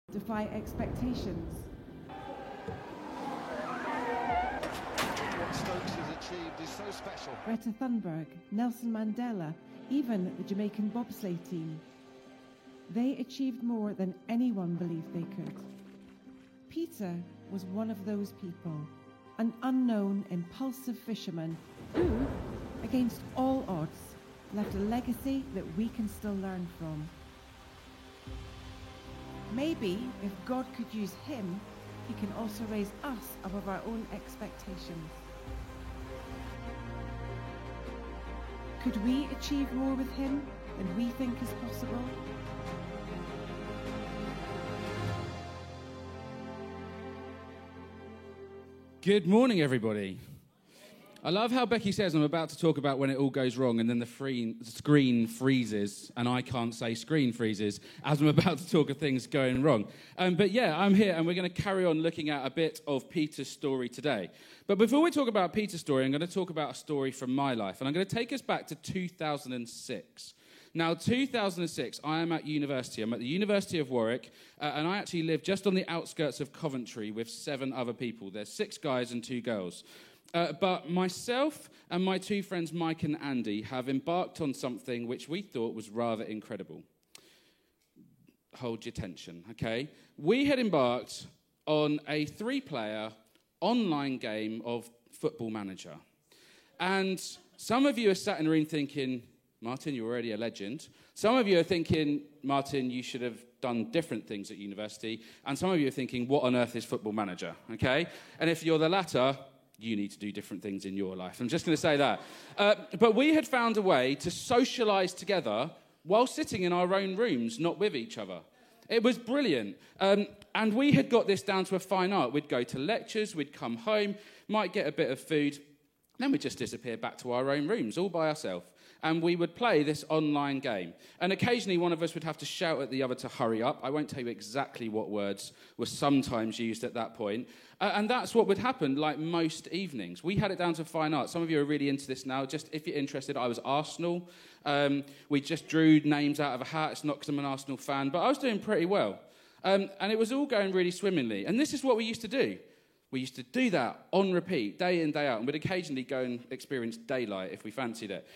defy expectations. What Stokes has achieved is so special. Greta Thunberg, Nelson Mandela, even the Jamaican bobsleigh team. They achieved more than anyone believed they could. Peter was one of those people, an unknown, impulsive fisherman who, against all odds, left a legacy that we can still learn from. Maybe if God could use him, he can also raise us above our own expectations. Could we achieve more with him than we think is possible? Good morning, everybody. I love how Becky says I'm about to talk about when it all goes wrong and then the screen freezes and I can't say screen freezes as I'm about to talk of things going wrong. But yeah, I'm here and we're going to carry on looking at a bit of Peter's story today. But before we talk about Peter's story, I'm going to talk about a story from my life. And I'm going to take us back to 2006. Now, 2006, I am at university. I'm at the University of Warwick, and I actually live just on the outskirts of Coventry with 7 other people. There's 6 guys and 2 girls. But myself and my 2 friends, Mike and Andy, have embarked on something which we thought was rather incredible. Hold your tension, okay? We had embarked on a 3-player online game of Football Manager. And some of you are sat in the room thinking, Martin, you're already a legend. Some of you are thinking, Martin, you should have done different things at university. And some of you are thinking, what on earth is Football Manager, okay? And if you're the latter, you need to do different things in your life. I'm just going to say that. But we had found a way to socialise together while sitting in our own rooms, not with each other. It was brilliant. And we had got this down to a fine art. We'd go to lectures, we'd come home, might get a bit of food, then we'd just disappear back to our own rooms, all by ourselves. And we would play this online game. And occasionally one of us would have to shout at the other to hurry up. I won't tell you exactly what words were sometimes used at that point. And that's what would happen, like most evenings. We had it down to fine art. Some of you are really into this now. Just if you're interested, I was Arsenal. We just drew names out of a hat. It's not because I'm an Arsenal fan, but I was doing pretty well. And it was all going really swimmingly. And this is what we used to do. We used to do that on repeat, day in, day out. And we'd occasionally go and experience daylight if we fancied it.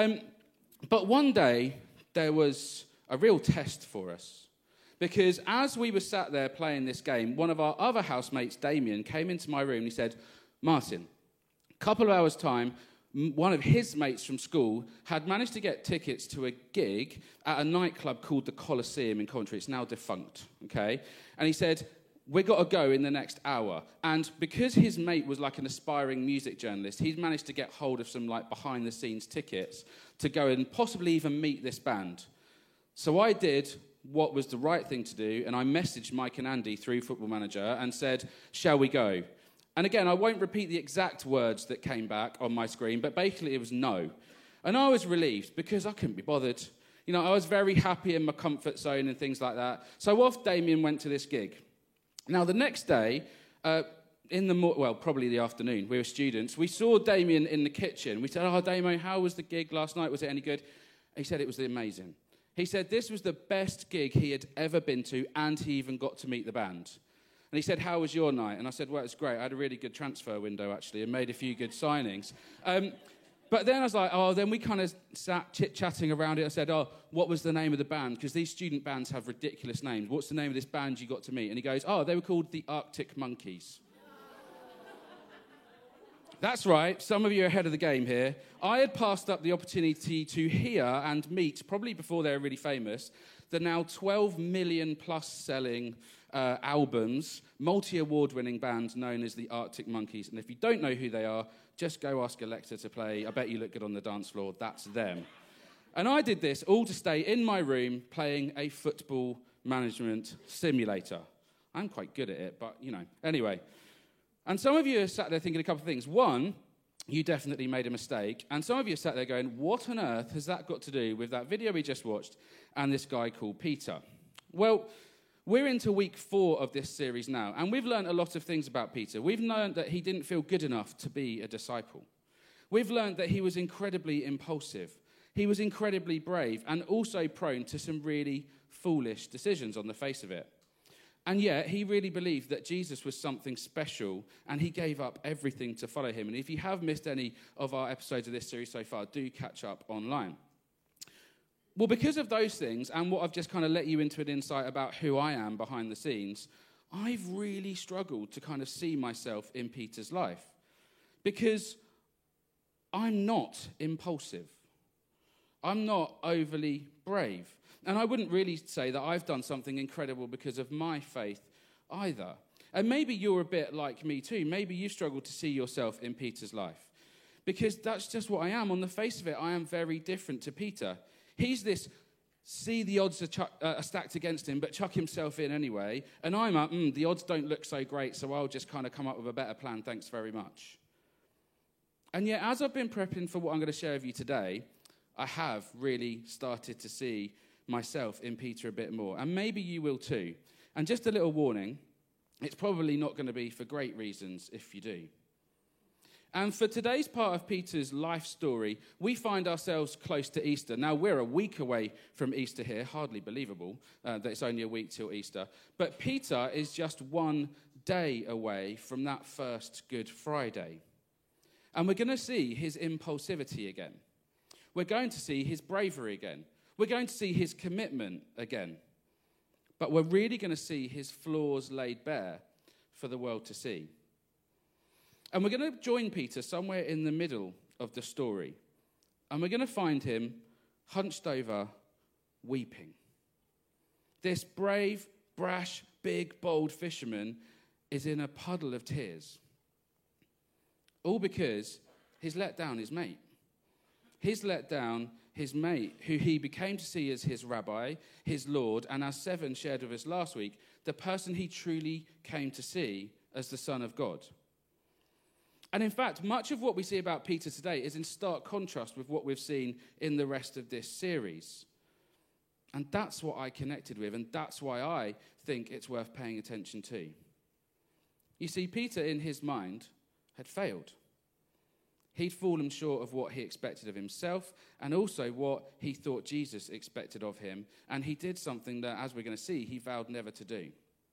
But one day, there was a real test for us. Because as we were sat there playing this game, one of our other housemates, Damien, came into my room and he said, Martin, a couple of hours' time, one of his mates from school had managed to get tickets to a gig at a nightclub called the Colosseum in Coventry. It's now defunct, okay? And he said, we got to go in the next hour. And because his mate was like an aspiring music journalist, he'd managed to get hold of some like behind-the-scenes tickets to go and possibly even meet this band. So I did what was the right thing to do, and I messaged Mike and Andy through Football Manager and said, shall we go? And again, I won't repeat the exact words that came back on my screen, but basically it was no. And I was relieved because I couldn't be bothered. You know, I was very happy in my comfort zone and things like that. So off Damien went to this gig. Now, the next day, probably the afternoon, we were students, we saw Damien in the kitchen. We said, Damo, how was the gig last night? Was it any good? He said it was amazing. He said this was the best gig he had ever been to, and he even got to meet the band. And he said, how was your night? And I said, well, it's great. I had a really good transfer window, actually, and made a few good signings. But then I was like, then we kind of sat chit-chatting around it. I said, what was the name of the band? Because these student bands have ridiculous names. What's the name of this band you got to meet? And he goes, they were called the Arctic Monkeys. That's right. Some of you are ahead of the game here. I had passed up the opportunity to hear and meet, probably before they were really famous, the now 12 million plus selling albums, multi-award-winning band known as the Arctic Monkeys. And if you don't know who they are, just go ask Alexa to play I Bet You Look Good on the Dance Floor. That's them. And I did this all to stay in my room playing a football management simulator. I'm quite good at it, but, Anyway. And some of you are sat there thinking a couple of things. One, you definitely made a mistake. And some of you are sat there going, what on earth has that got to do with that video we just watched and this guy called Peter? Well, we're into week 4 of this series now, and we've learned a lot of things about Peter. We've learned that he didn't feel good enough to be a disciple. We've learned that he was incredibly impulsive. He was incredibly brave and also prone to some really foolish decisions on the face of it. And yet, he really believed that Jesus was something special, and he gave up everything to follow him. And if you have missed any of our episodes of this series so far, do catch up online. Well, because of those things, and what I've just kind of let you into an insight about who I am behind the scenes, I've really struggled to kind of see myself in Peter's life. Because I'm not impulsive. I'm not overly brave. And I wouldn't really say that I've done something incredible because of my faith either. And maybe you're a bit like me too. Maybe you struggle to see yourself in Peter's life. Because that's just what I am. On the face of it, I am very different to Peter. He's this, see the odds are stacked against him, but chuck himself in anyway. And I'm up, the odds don't look so great, so I'll just kind of come up with a better plan, thanks very much. And yet, as I've been prepping for what I'm going to share with you today, I have really started to see myself in Peter a bit more. And maybe you will too. And just a little warning, it's probably not going to be for great reasons if you do. And for today's part of Peter's life story, we find ourselves close to Easter. Now, we're a week away from Easter here. Hardly believable that it's only a week till Easter. But Peter is just one day away from that first Good Friday. And we're going to see his impulsivity again. We're going to see his bravery again. We're going to see his commitment again. But we're really going to see his flaws laid bare for the world to see. And we're going to join Peter somewhere in the middle of the story. And we're going to find him hunched over, weeping. This brave, brash, big, bold fisherman is in a puddle of tears. All because he's let down his mate. He's let down his mate, who he became to see as his rabbi, his Lord, and as Seven shared with us last week, the person he truly came to see as the Son of God. And in fact, much of what we see about Peter today is in stark contrast with what we've seen in the rest of this series. And that's what I connected with, and that's why I think it's worth paying attention to. You see, Peter, in his mind, had failed. He'd fallen short of what he expected of himself and also what he thought Jesus expected of him. And he did something that, as we're going to see, he vowed never to do.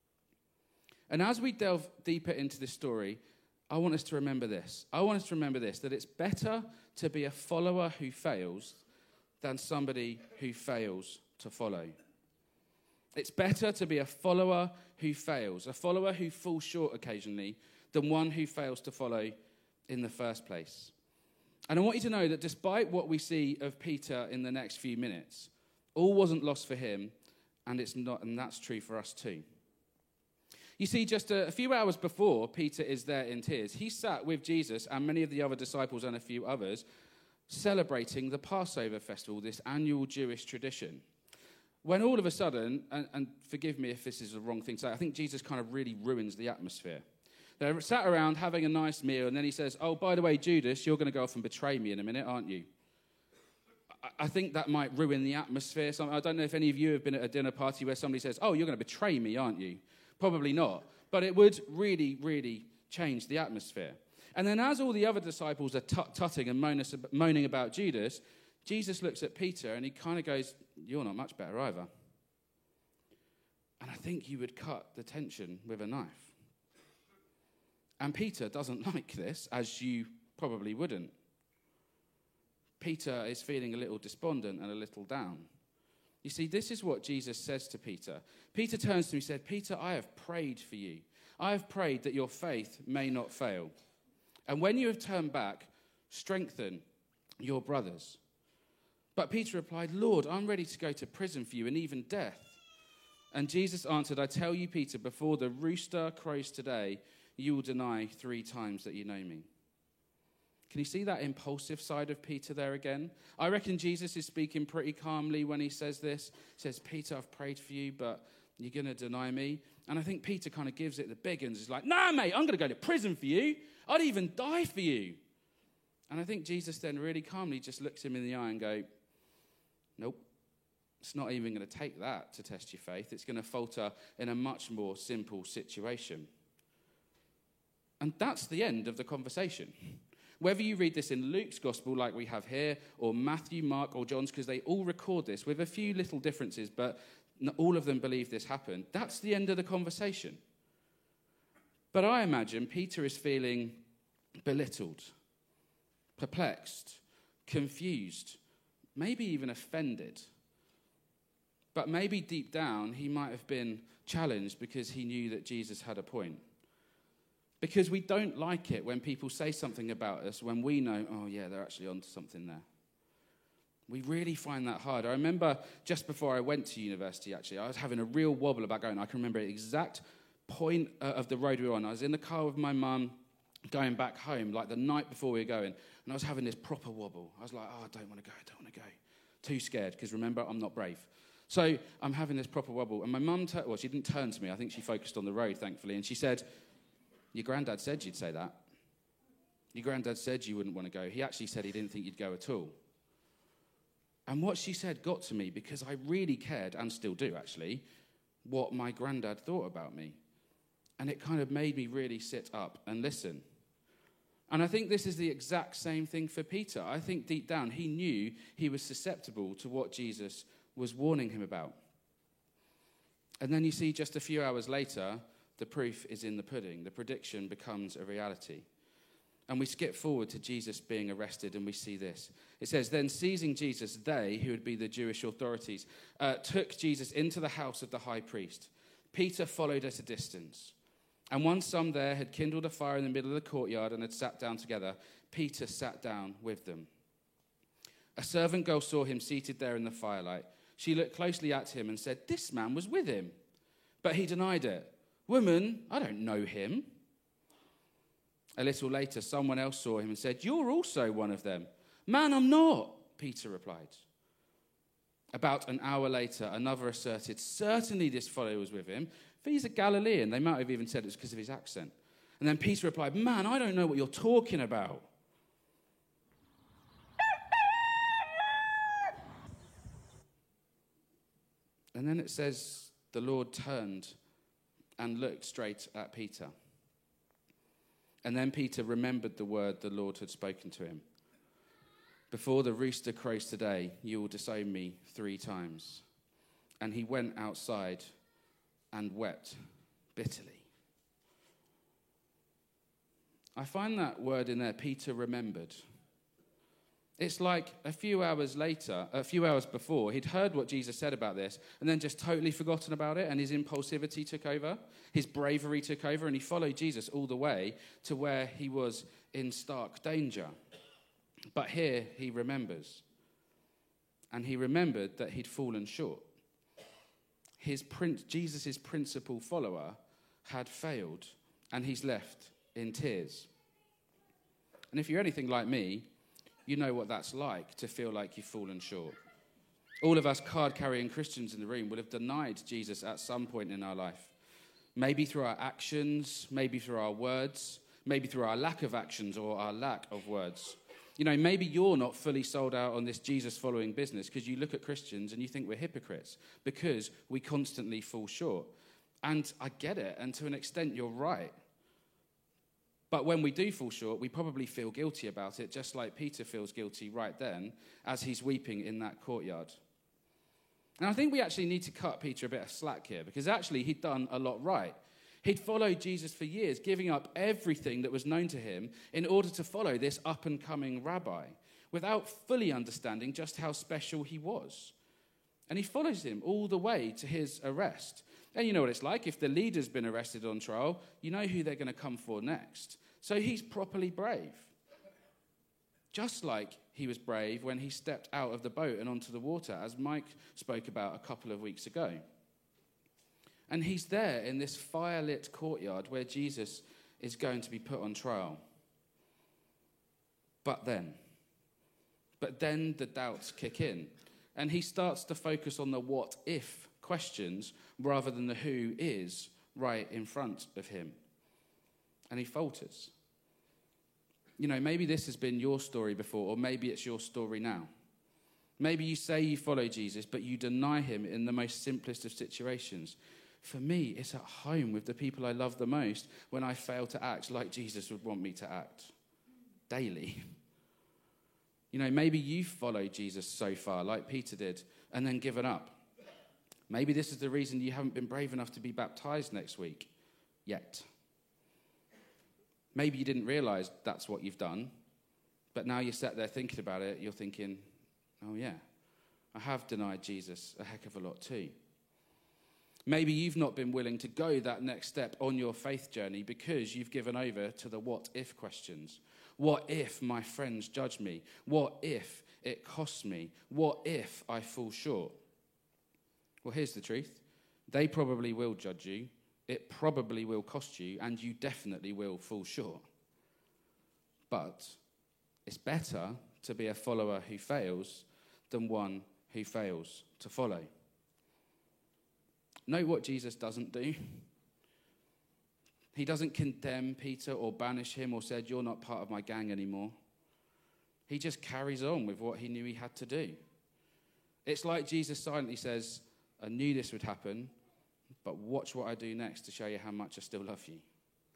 And as we delve deeper into this story, I want us to remember this. That it's better to be a follower who fails than somebody who fails to follow. It's better to be a follower who fails, a follower who falls short occasionally, than one who fails to follow in the first place. And I want you to know that despite what we see of Peter in the next few minutes, all wasn't lost for him, and it's not, and that's true for us too. You see, just a few hours before Peter is there in tears, he sat with Jesus and many of the other disciples and a few others celebrating the Passover festival, this annual Jewish tradition. When all of a sudden, and forgive me if this is the wrong thing to say, I think Jesus kind of really ruins the atmosphere. They're sat around having a nice meal, and then he says, oh, by the way, Judas, you're going to go off and betray me in a minute, aren't you? I think that might ruin the atmosphere. I don't know if any of you have been at a dinner party where somebody says, oh, you're going to betray me, aren't you? Probably not. But it would really, really change the atmosphere. And then as all the other disciples are tutting and moaning about Judas, Jesus looks at Peter and he kind of goes, you're not much better either. And I think you would cut the tension with a knife. And Peter doesn't like this, as you probably wouldn't. Peter is feeling a little despondent and a little down. You see, this is what Jesus says to Peter. Peter turns to him and said, Peter, I have prayed for you. I have prayed that your faith may not fail. And when you have turned back, strengthen your brothers. But Peter replied, Lord, I'm ready to go to prison for you and even death. And Jesus answered, I tell you, Peter, before the rooster crows today, you will deny 3 times that you know me. Can you see that impulsive side of Peter there again? I reckon Jesus is speaking pretty calmly when he says this. He says, Peter, I've prayed for you, but you're going to deny me. And I think Peter kind of gives it the big uns. He's like, nah, mate, I'm going to go to prison for you. I'd even die for you. And I think Jesus then really calmly just looks him in the eye and go, nope, it's not even going to take that to test your faith. It's going to falter in a much more simple situation. And that's the end of the conversation. Whether you read this in Luke's gospel like we have here, or Matthew, Mark, or John's, because they all record this with a few little differences, but all of them believe this happened. That's the end of the conversation. But I imagine Peter is feeling belittled, perplexed, confused, maybe even offended. But maybe deep down, he might have been challenged because he knew that Jesus had a point. Because we don't like it when people say something about us when we know, oh yeah, they're actually onto something there. We really find that hard. I remember just before I went to university, actually, I was having a real wobble about going. I can remember the exact point of the road we were on. I was in the car with my mum going back home, like the night before we were going, and I was having this proper wobble. I was like, oh, I don't want to go. Too scared, because remember, I'm not brave. So I'm having this proper wobble, and my mum, she didn't turn to me. I think she focused on the road, thankfully, and she said, your granddad said you'd say that. Your granddad said you wouldn't want to go. He actually said he didn't think you'd go at all. And what she said got to me because I really cared, and still do actually, what my granddad thought about me. And it kind of made me really sit up and listen. And I think this is the exact same thing for Peter. I think deep down he knew he was susceptible to what Jesus was warning him about. And then you see just a few hours later, the proof is in the pudding. The prediction becomes a reality. And we skip forward to Jesus being arrested, and we see this. It says, then seizing Jesus, they, who would be the Jewish authorities, took Jesus into the house of the high priest. Peter followed at a distance. And once some there had kindled a fire in the middle of the courtyard and had sat down together, Peter sat down with them. A servant girl saw him seated there in the firelight. She looked closely at him and said, this man was with him. But he denied it. Woman, I don't know him. A little later, someone else saw him and said, you're also one of them. Man, I'm not, Peter replied. About an hour later, another asserted, certainly this fellow was with him, for he's a Galilean. They might have even said it was because of his accent. And then Peter replied, man, I don't know what you're talking about. And then it says, the Lord turned and looked straight at Peter. And then Peter remembered the word the Lord had spoken to him. Before the rooster crows today, you will disown me 3 times. And he went outside and wept bitterly. I find that word in there, Peter remembered. It's like a few hours before, he'd heard what Jesus said about this and then just totally forgotten about it, and his impulsivity took over, his bravery took over, and he followed Jesus all the way to where he was in stark danger. But here he remembers. And he remembered that he'd fallen short. Jesus' principal follower had failed, and he's left in tears. And if you're anything like me, you know what that's like, to feel like you've fallen short. All of us card-carrying Christians in the room will have denied Jesus at some point in our life. Maybe through our actions, maybe through our words, maybe through our lack of actions or our lack of words. You know, maybe you're not fully sold out on this Jesus-following business because you look at Christians and you think we're hypocrites because we constantly fall short. And I get it, and to an extent you're right. But when we do fall short, we probably feel guilty about it, just like Peter feels guilty right then as he's weeping in that courtyard. And I think we actually need to cut Peter a bit of slack here, because actually he'd done a lot right. He'd followed Jesus for years, giving up everything that was known to him in order to follow this up-and-coming rabbi, without fully understanding just how special he was. And he follows him all the way to his arrest. And you know what it's like. If the leader's been arrested on trial, you know who they're going to come for next. So he's properly brave. Just like he was brave when he stepped out of the boat and onto the water, as Mike spoke about a couple of weeks ago. And he's there in this fire-lit courtyard where Jesus is going to be put on trial. But then the doubts kick in. And he starts to focus on the what-if questions rather than the who is right in front of him. And he falters. You know, maybe this has been your story before, or maybe it's your story now. Maybe you say you follow Jesus, but you deny him in the most simplest of situations. For me, it's at home with the people I love the most when I fail to act like Jesus would want me to act. Daily. You know, maybe you've followed Jesus so far, like Peter did, and then given up. Maybe this is the reason you haven't been brave enough to be baptized next week yet. Maybe you didn't realize that's what you've done, but now you're sat there thinking about it, you're thinking, oh yeah, I have denied Jesus a heck of a lot too. Maybe you've not been willing to go that next step on your faith journey because you've given over to the what if questions. What if my friends judge me? What if it costs me? What if I fall short? Well, here's the truth. They probably will judge you. It probably will cost you, and you definitely will fall short. But it's better to be a follower who fails than one who fails to follow. Note what Jesus doesn't do. He doesn't condemn Peter or banish him or said, you're not part of my gang anymore. He just carries on with what he knew he had to do. It's like Jesus silently says, I knew this would happen, but watch what I do next to show you how much I still love you.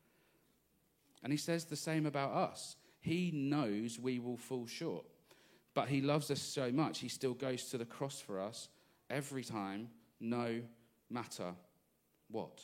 And he says the same about us. He knows we will fall short, but he loves us so much, he still goes to the cross for us every time, no matter what.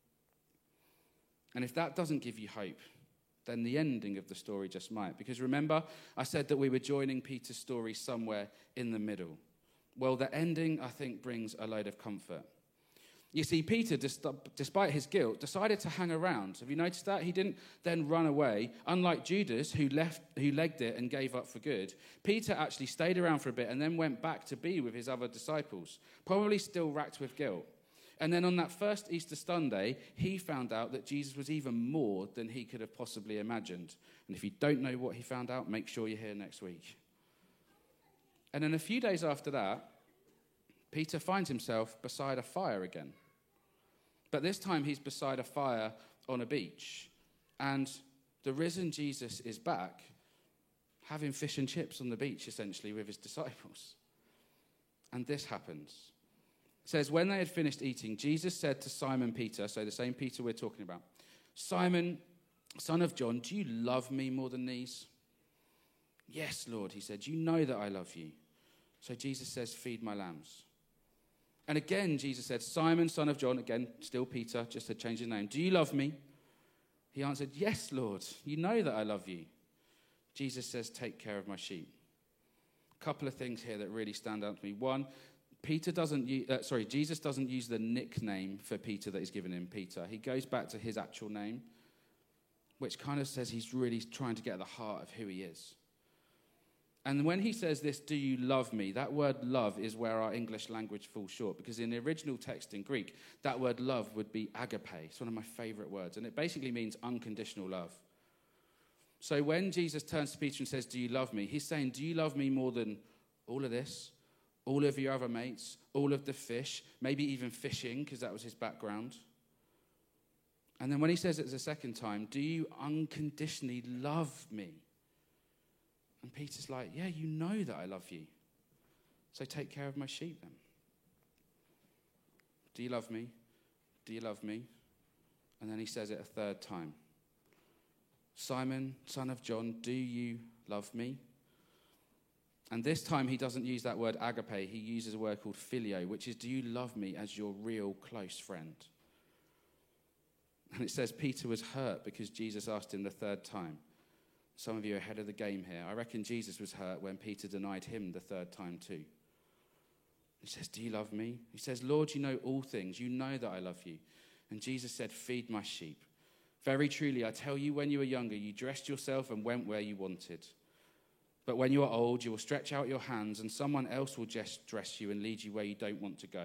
And if that doesn't give you hope, then the ending of the story just might. Because remember, I said that we were joining Peter's story somewhere in the middle. Well, the ending, I think, brings a load of comfort. You see, Peter, despite his guilt, decided to hang around. Have you noticed that? He didn't then run away. Unlike Judas, who legged it and gave up for good, Peter actually stayed around for a bit and then went back to be with his other disciples, probably still racked with guilt. And then on that first Easter Sunday, he found out that Jesus was even more than he could have possibly imagined. And if you don't know what he found out, make sure you're here next week. And then a few days after that, Peter finds himself beside a fire again. But this time he's beside a fire on a beach. And the risen Jesus is back, having fish and chips on the beach, essentially, with his disciples. And this happens. It says, when they had finished eating, Jesus said to Simon Peter, so the same Peter we're talking about, Simon, son of John, do you love me more than these? Yes, Lord, he said, you know that I love you. So Jesus says, feed my lambs. And again, Jesus said, Simon, son of John, again, still Peter, just had changed his name. Do you love me? He answered, yes, Lord, you know that I love you. Jesus says, take care of my sheep. A couple of things here that really stand out to me. One, Jesus doesn't use the nickname for Peter that he's given him, Peter. He goes back to his actual name, which kind of says he's really trying to get at the heart of who he is. And when he says this, do you love me? That word love is where our English language falls short, because in the original text in Greek, that word love would be agape. It's one of my favorite words, and it basically means unconditional love. So when Jesus turns to Peter and says, do you love me? He's saying, do you love me more than all of this? All of your other mates, all of the fish, maybe even fishing, because that was his background. And then when he says it the second time, do you unconditionally love me? And Peter's like, yeah, you know that I love you. So take care of my sheep then. Do you love me? Do you love me? And then he says it a third time. Simon, son of John, do you love me? And this time he doesn't use that word agape. He uses a word called phileo, which is, do you love me as your real close friend? And it says Peter was hurt because Jesus asked him the third time. Some of you are ahead of the game here. I reckon Jesus was hurt when Peter denied him the third time too. He says, do you love me? He says, Lord, you know all things. You know that I love you. And Jesus said, feed my sheep. Very truly, I tell you, when you were younger, you dressed yourself and went where you wanted. But when you are old, you will stretch out your hands and someone else will just dress you and lead you where you don't want to go.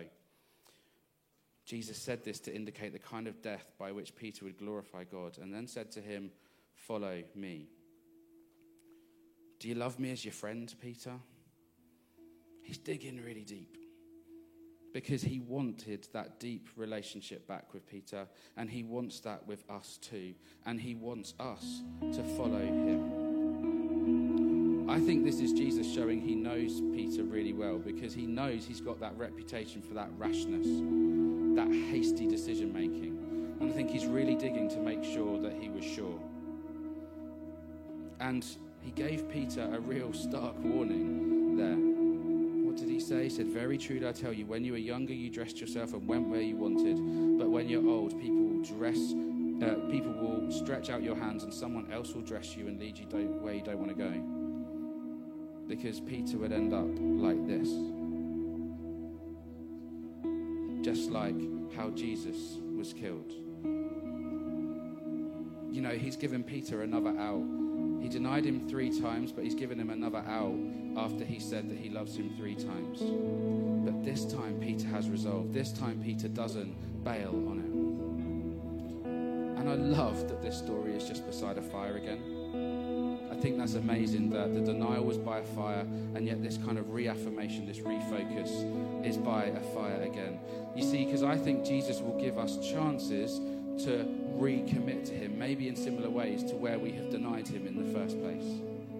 Jesus said this to indicate the kind of death by which Peter would glorify God, and then said to him, follow me. Do you love me as your friend, Peter? He's digging really deep because he wanted that deep relationship back with Peter, and he wants that with us too, and he wants us to follow him. I think this is Jesus showing he knows Peter really well, because he knows he's got that reputation for that rashness, that hasty decision making. And I think he's really digging to make sure that he was sure. And he gave Peter a real stark warning there. What did he say? He said, very truly I tell you, when you were younger, you dressed yourself and went where you wanted. But when you're old, people will stretch out your hands and someone else will dress you and lead you where you don't want to go. Because Peter would end up like this. Just like how Jesus was killed. You know, he's given Peter another out. He denied him 3 times, but he's given him another out after he said that he loves him 3 times. But this time Peter has resolve. This time Peter doesn't bail on it. And I love that this story is just beside a fire again. I think that's amazing that the denial was by a fire, and yet this kind of reaffirmation, this refocus is by a fire again. You see, because I think Jesus will give us chances to recommit to him, maybe in similar ways to where we have denied him in the first place.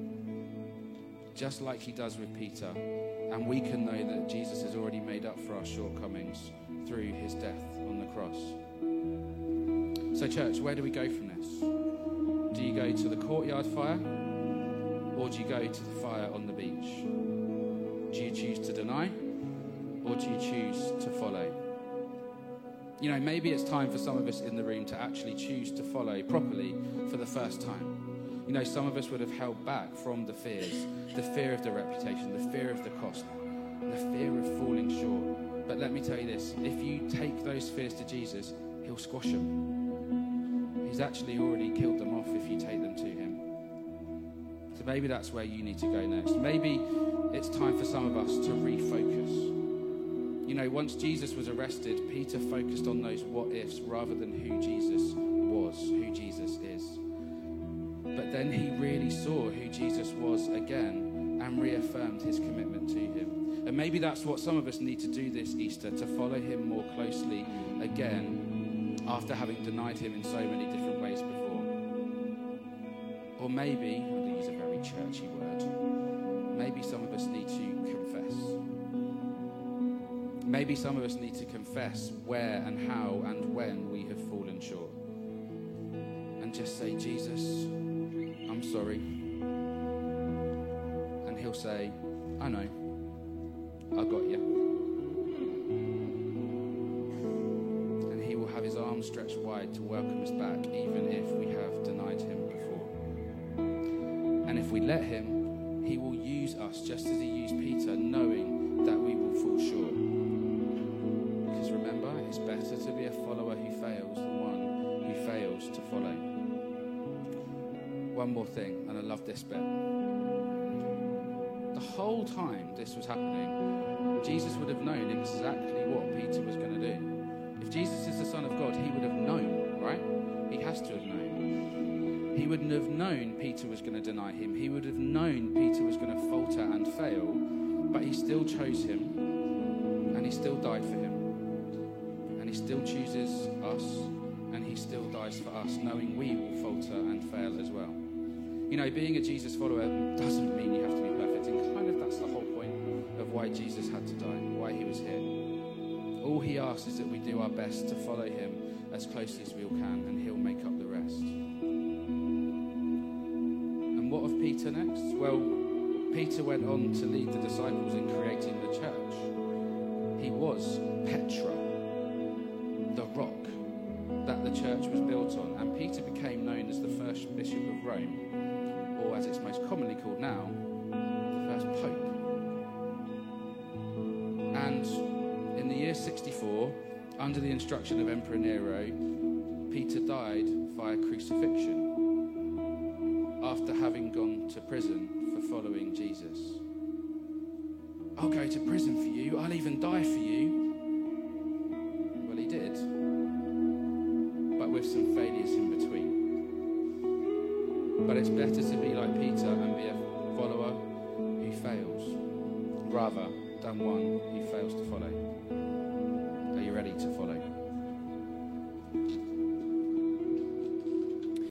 Just like he does with Peter. And we can know that Jesus has already made up for our shortcomings through his death on the cross. So church, where do we go from this? Do you go to the courtyard fire? Or do you go to the fire on the beach? Do you choose to deny? Or do you choose to follow? You know, maybe it's time for some of us in the room to actually choose to follow properly for the first time. You know, some of us would have held back from the fears, the fear of the reputation, the fear of the cost, the fear of falling short. But let me tell you this, if you take those fears to Jesus, he'll squash them. He's actually already killed them off if you take them to him. So maybe that's where you need to go next. Maybe it's time for some of us to refocus. You know, once Jesus was arrested, Peter focused on those what-ifs rather than who Jesus was, who Jesus is. But then he really saw who Jesus was again and reaffirmed his commitment to him. And maybe that's what some of us need to do this Easter, to follow him more closely again after having denied him in so many different ways before. Or maybe, I'm going to use a very churchy word, maybe some of us need to confess. Maybe some of us need to confess where and how and when we have fallen short. And just say, Jesus, I'm sorry. And he'll say, I know. I got you. And he will have his arms stretched wide to welcome us back, even if we have denied him before. And if we let him, he will use us just as he used Peter, knowing that we will fall short. Because remember, it's better to be a follower who fails than one who fails to follow. One more thing, and I love this bit. The whole time this was happening, Jesus would have known exactly what Peter was going to do. If Jesus is the Son of God, he would have known, right? He has to have known. He wouldn't have known Peter was going to deny him. He would have known Peter was going to falter and fail, but he still chose him, and he still died for him. And he still chooses us, and he still dies for us, knowing we will falter and fail as well. You know, being a Jesus follower doesn't mean you have to be perfect, and kind of that's the whole point of why Jesus had to die, why he was here. All he asks is that we do our best to follow him as closely as we all can, and he'll make up the rest. And what of Peter next? Well, Peter went on to lead the disciples in creating the church. He was Petra, the rock that the church was built on, and Peter became known as the first bishop of Rome, or as it's most commonly called now, the first pope. And in the year 64, under the instruction of Emperor Nero, Peter died via crucifixion after having gone to prison for following Jesus. I'll go to prison for you, I'll even die for you. Well, he did, but with some failures in between. But it's better to be like Peter and be a follower who fails, rather than one who fails to follow. Are you ready to follow?